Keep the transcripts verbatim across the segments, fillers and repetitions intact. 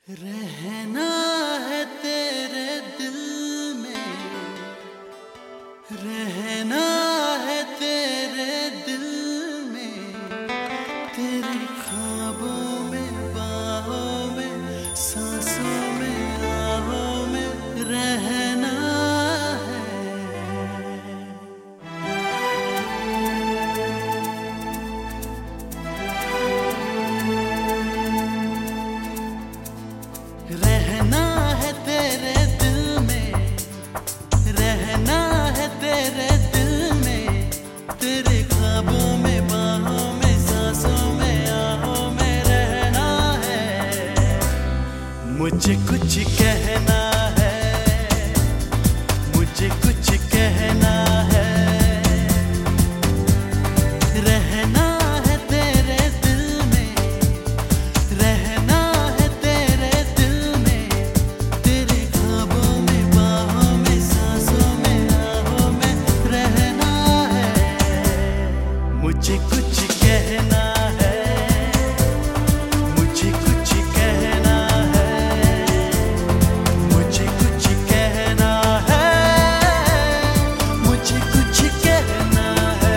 रहना है तेरे दिल में, रहना है तेरे दिल में, तेरे ख्वाबों में, बाहों में, सांसों में, आहों में रहना है। रहना है तेरे दिल में, रहना है तेरे दिल में, तेरे ख्वाबों में, बाहों में, सांसों में, आहों में रहना है। मुझे कुछ कहना है, मुझे कुछ कहना है। रहना है तेरे दिल में, रहना है तेरे दिल में, तेरे ख्वाबों में, बाहों में, सांसों में, आहों में रहना है। मुझे कुछ कहना है, मुझे कुछ कहना है, मुझे कुछ कहना है, मुझे कुछ कहना है।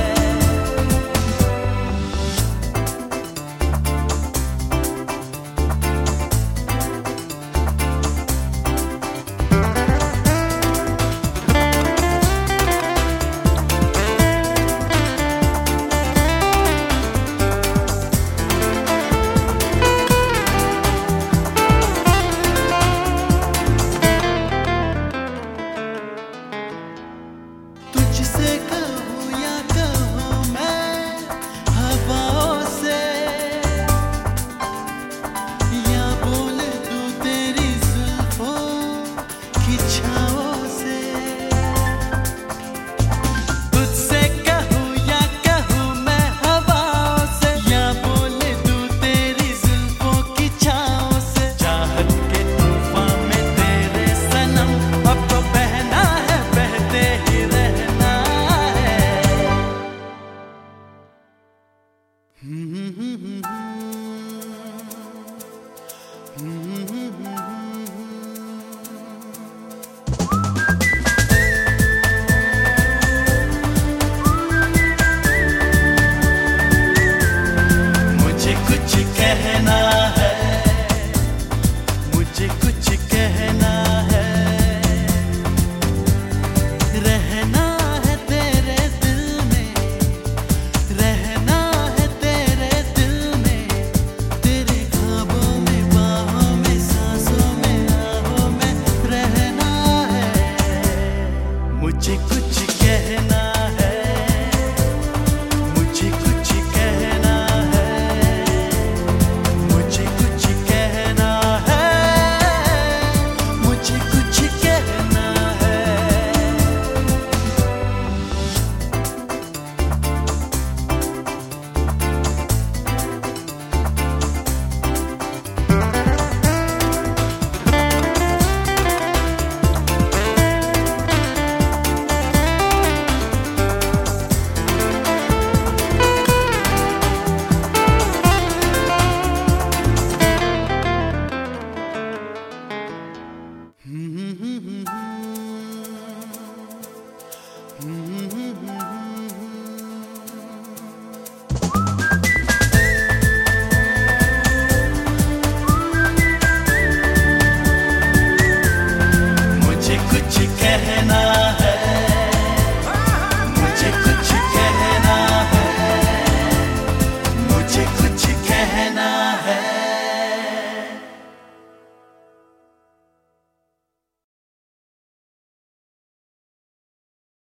तुझसे कहूँ या कहूँ मैं हवाओं से, या बोल दूँ तेरी जुल्फों की छाओं से। तुझसे कहूँ या कहूँ मैं हवाओं से, या बोल दूँ तेरी जुल्फों की छाओं से। चाहत के तूफान में तेरे सनम अब तो बहना है, बहते ही रहना है। हम्म हम्म हम्म हम्म हम्म